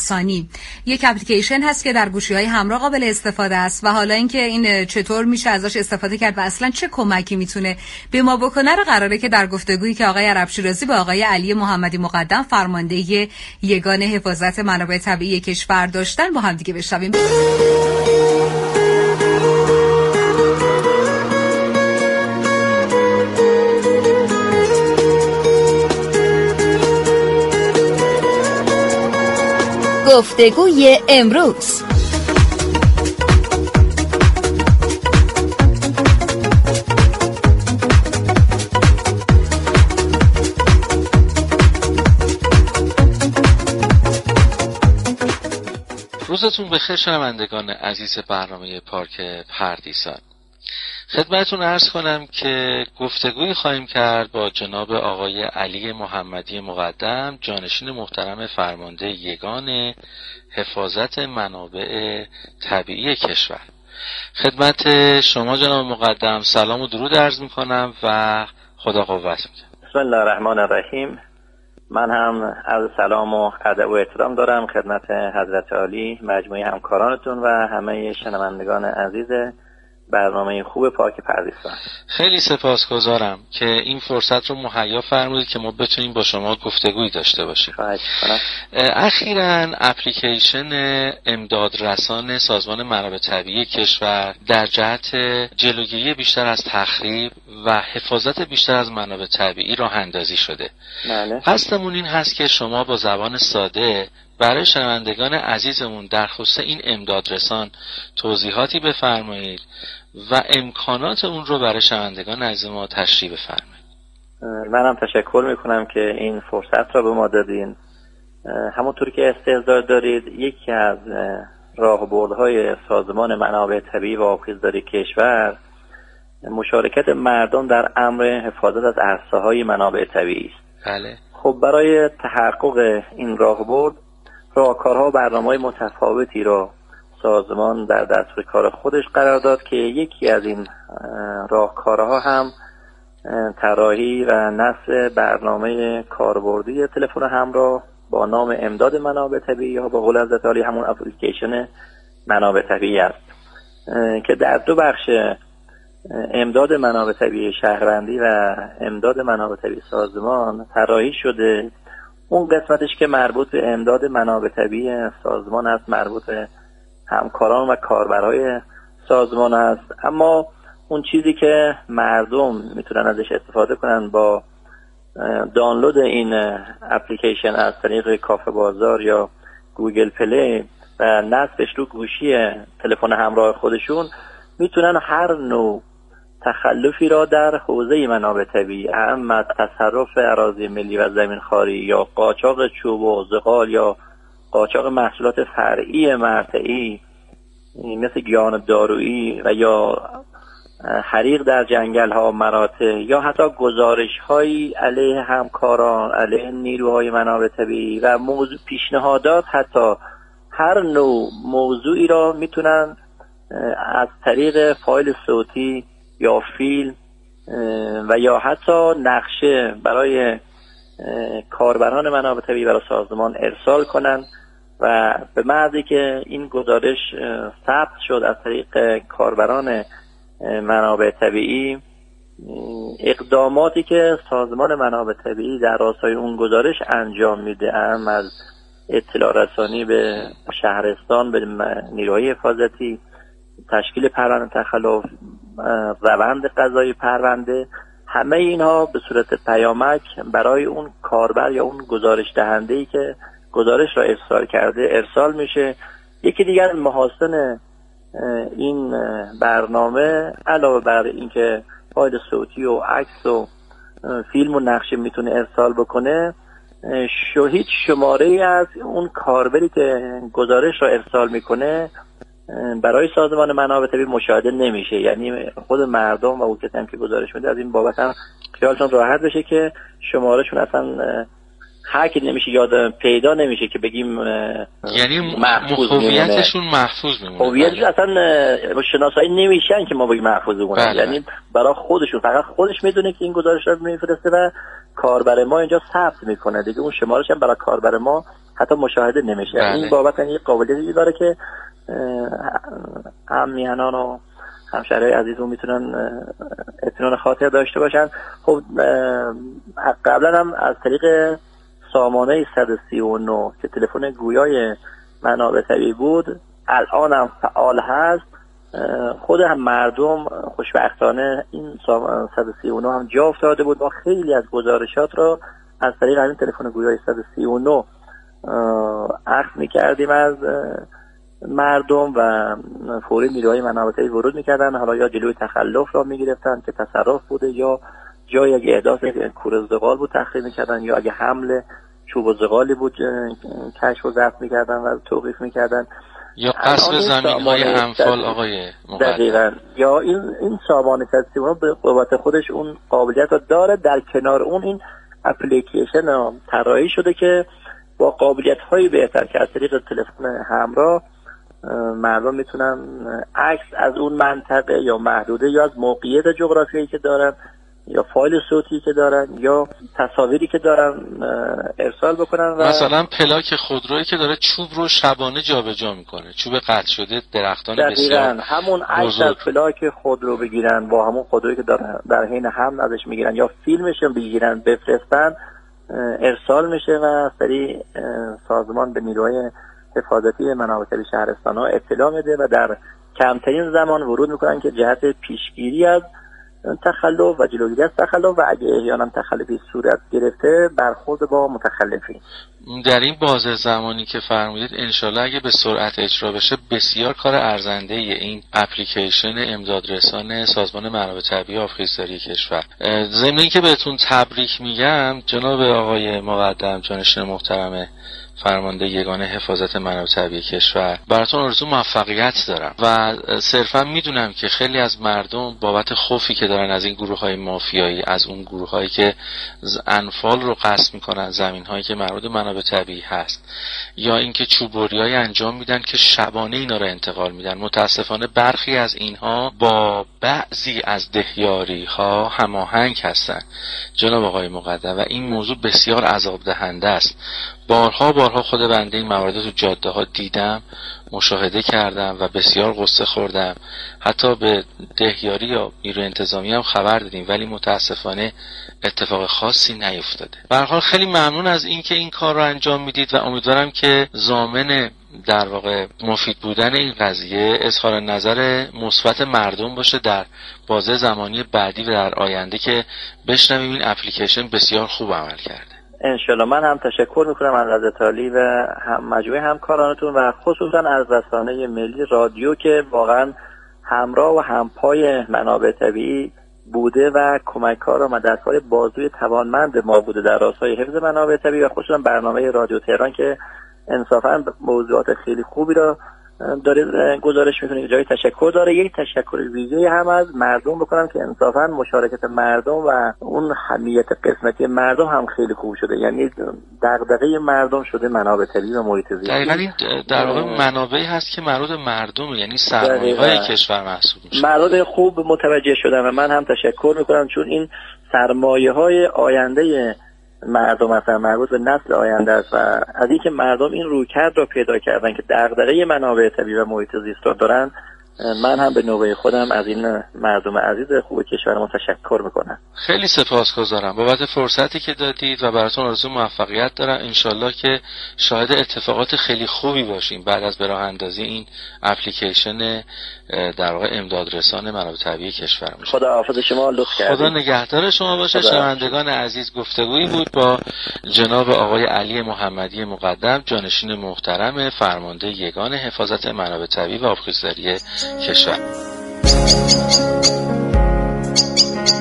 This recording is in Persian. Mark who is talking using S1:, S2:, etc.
S1: رسانی. یک اپلیکیشن هست که در گوشی‌های همراه قابل استفاده است و حالا اینکه این چطور میشه ازش استفاده کرد و اصلا چه کمکی میتونه به ما بکنه رو قراره که در گفتگویی که آقای عرب شیرازی با آقای علی محمدی مقدم فرمانده یگان حفاظت منابع طبیعی کشور داشتن با هم دیگه بشنویم.
S2: گفتگوی امروز.
S3: روزتون بخیر شنوندگان عزیز برنامه پارک پردیسان. خدمتتون عرض کنم که گفتگوی خواهیم کرد با جناب آقای علی محمدی مقدم، جانشین محترم فرمانده یگان حفاظت منابع طبیعی کشور. خدمت شما جناب مقدم سلام و درود عرض میکنم و خدا قوت میکنم.
S4: بسم الله الرحمن الرحیم. من هم عرض سلام و ادب و احترام دارم خدمت حضرت عالی، مجموعه همکارانتون و همه شنوندگان عزیز برنامه خوب پارک پردیسان.
S3: خیلی سپاسگزارم که این فرصت رو مهیا فرمودید که ما بتونیم با شما گفتگویی داشته باشیم. اخیراً اپلیکیشن امدادرسان سازمان منابع طبیعی کشور در جهت جلوگیری بیشتر از تخریب و حفاظت بیشتر از منابع طبیعی راه اندازی شده.
S4: بله.
S3: قصدمون این هست که شما با زبان ساده برای شنوندگان عزیزمون در خصوص این امدادرسان توضیحاتی بفرمایید و امکانات اون رو برای شنوندگان عزیز ما تشریح بفرمایید.
S4: منم تشکر میکنم که این فرصت را به ما دادین. همونطور که استحضار دارید، یکی از راهبردهای سازمان منابع طبیعی و آبخیزداری کشور مشارکت مردم در امر حفاظت از عرصه‌های منابع طبیعی است.
S3: بله.
S4: خب برای تحقق این راهبرد راهکارها و برنامه‌های متفاوتی را سازمان در دستور کار خودش قرار داد که یکی از این راهکارها هم طراحی و نصب برنامه کاربردی تلفن همراه با نام امداد منابع طبیعی یا با قول حضرت عالی همون اپلیکیشن منابع طبیعی است که در دو بخش امداد منابع طبیعی شهروندی و امداد منابع طبیعی سازمان طراحی شده. اون قسمتش که مربوط به امداد منابع طبیعی سازمان است مربوط به همکاران و کاربرای سازمان است، اما اون چیزی که مردم میتونن ازش استفاده کنن با دانلود این اپلیکیشن از طریق کافه بازار یا گوگل پلی و نصبش رو گوشی تلفن همراه خودشون میتونن هر نوع تخلفی را در حوزه منابع طبیعی، اما تصرف اراضی ملی و زمین خواری یا قاچاق چوب و زغال یا قاچاق محصولات فرعی مرتعی مثل گیاهان دارویی و یا حریق در جنگل ها مراتع یا حتی گزارش هایی علیه همکاران، علیه نیروهای منابع طبیعی و موضوع پیشنهادات، حتی هر نوع موضوعی را میتونن از طریق فایل صوتی یا فیلم و یا حتی نقشه برای کاربران منابع طبیعی برای سازمان ارسال کنن و به محضی که این گزارش ثبت شد از طریق کاربران منابع طبیعی، اقداماتی که سازمان منابع طبیعی در راستای اون گزارش انجام میده، هم از اطلاع رسانی به شهرستان، به نیروهای حفاظتی، تشکیل پرونده تخلف، روند قضایی پرونده، همه اینها به صورت پیامک برای اون کاربر یا اون گزارش دهنده‌ای که گزارش را ارسال کرده ارسال میشه. یکی دیگر محاسن این برنامه علاوه بر اینکه فایل صوتی و عکس و فیلم و نقشه میتونه ارسال بکنه، هیچ شماره‌ای از اون کاربری که گزارش را ارسال میکنه برای سازمان منابع طبیعی مشاهده نمیشه. یعنی خود مردم و اون کسی که گزارش میده از این بابت هم خیالشون راحت بشه که شمارهشون اصلا هک نمیشه، یاد پیدا نمیشه که بگیم،
S3: یعنی هویتشون محفوظ میمونه.
S4: هویتش اصلا شناسایی نمیشن که ما بگیم محفوظ میمونه. یعنی برای خودشون، فقط خودش میدونه که این گزارش رو میفرسته و کاربر ما اینجا ثبت میکنه دیگه، اون شمارش هم برای کاربر ما حتی مشاهده نمیشه.
S3: بله.
S4: این بابت یک قابلیتی داره که هم میهنان و همشهرهای عزیزمون میتونن اطمینان خاطر داشته باشن. خب قبلا هم از طریق سامانه 139 که تلفن گویای منابع طبیعی بود الان هم فعال هست، خود هم مردم خوشبختانه این 139 هم جا افتاده بود. ما خیلی از گزارشات را از طریق همین تلفن گویای 139 عکس میکردیم از مردم و فوری نیروهای منابع طبیعی ورود میکردن، حالا یا جلوی تخلف را میگرفتن که تصرف بوده، یا جایی اگه احداث کور زغال بود تخریب میکردن، یا اگه حمل چوب و زغالی بود کشف و ضبط میکردن و توقیف میکردن،
S3: یا قصب زمین‌های انفال آقای مقدم.
S4: دقیقاً. یا این سامانه 139 به قوت خودش اون قابلیت رو داره. در کنار اون این اپلیکیشن طراحی شده که با قابلیت‌های بهتر که از طریق تلفن همراه مردم میتونن عکس از اون منطقه یا محدوده یا از موقعیت جغرافیایی که دارن یا فایل صوتی که دارن یا تصاویری که دارن ارسال بکنن. و
S3: مثلا پلاک خودرویی که داره چوب رو شبانه جابجا میکنه، چوب قطع شده، درختان بسیار
S4: همون عکس از پلاک خودرو بگیرن، با همون خودرویی که در حین حمل ازش میگیرن یا فیلمش رو بگیرن بفرستن، ارسال میشه و سریع سازمان به نیروهای حفاظتی منابع طبیعی شهرستان‌ها اطلاع میده و در کمترین زمان ورود میکنن که جهت پیشگیری از تخلف و جلوگیری از تخلف و اگه احیانا تخلفی صورت گرفته برخورد با متخلفین.
S3: در این بازه زمانی که فرمودید انشالله اگه به سرعت اجرا بشه بسیار کار ارزنده این اپلیکیشن امدادرسان سازمان منابع طبیعی آبخیزداری کشور. ضمن اینکه بهتون تبریک میگم جناب آقای مقدم جانشین محترم فرمانده یگان حفاظت منابع طبیعی کشور، براتون آرزو موفقیت دارم و صرفا میدونم که خیلی از مردم بابت خوفی که دارن از این گروه‌های مافیایی، از اون گروه‌هایی که انفال رو غصب میکنن، زمین‌هایی که مربوط به منابع طبیعی هست، یا اینکه چوبوری‌های انجام میدن که شبانه اینا رو انتقال میدن، متاسفانه برخی از اینها با بعضی از دهیاری‌ها هماهنگ هستن جناب آقای مقدم و این موضوع بسیار عذاب دهنده است. بارها خود بنده این موارد تو جاده ها دیدم، مشاهده کردم و بسیار غصه خوردم. حتی به دهیاری یا نیروی انتظامی هم خبر دادیم ولی متاسفانه اتفاق خاصی نیفتاده. به هر حال خیلی ممنون از اینکه این کار رو انجام میدید و امیدوارم که ضامن در واقع مفید بودن این قضیه اظهار نظر مثبت مردم باشه در بازه زمانی بعدی و در آینده که بشنویم این اپلیکیشن بسیار خوب عمل کرده.
S4: انشالله. من هم تشکر میکنم از حضرت عالی و مجموعه همکارانتون و خصوصا از رسانه ملی رادیو که واقعا همراه و همپای منابع طبیعی بوده و کمک‌کار و مددکار بازوی توانمند ما بوده در راستای حفظ منابع طبیعی و خصوصا برنامه رادیو تهران که انصافا موضوعات خیلی خوبی را داره گزارش میکنه. جای تشکر داره. یک تشکر ویژه هم از مردم بکنم که انصافا مشارکت مردم و اون حمیت قسمتی مردم هم خیلی خوب شده، یعنی دغدغه مردم شده منابع طبیعی و محیط زیست.
S3: دقیقاً این در واقع منابعی هست که مربوط به مردم، یعنی سرمایه‌های کشور محسوب میشه.
S4: مردم خوب متوجه شدن و من هم تشکر میکنم چون این سرمایه‌های آینده مردم مثلا مربوط به نسل آینده است و از اینکه مردم این رویکرد را پیدا کردن که دغدغه منابع طبیعی و محیط زیست را دارن، من هم به نوبه خودم از این مردم عزیز خوب کشورمون تشکر میکنم.
S3: خیلی سپاسگزارم بابت فرصتی که دادید و براتون آرزو موفقیت دارم. انشالله که شاهد اتفاقات خیلی خوبی باشیم بعد از به راه اندازی این اپلیکیشن در واقع امدادرسان منابع طبیعی کشورمون.
S4: خدا حافظ شما، لطف کردید.
S3: خدا نگهدار شما باشه. شنوندگان عزیز، گفتگویی بود با جناب آقای علی محمدی مقدم جانشین محترم فرمانده یگان حفاظت منابع طبیعی و آبخیزداری کشور.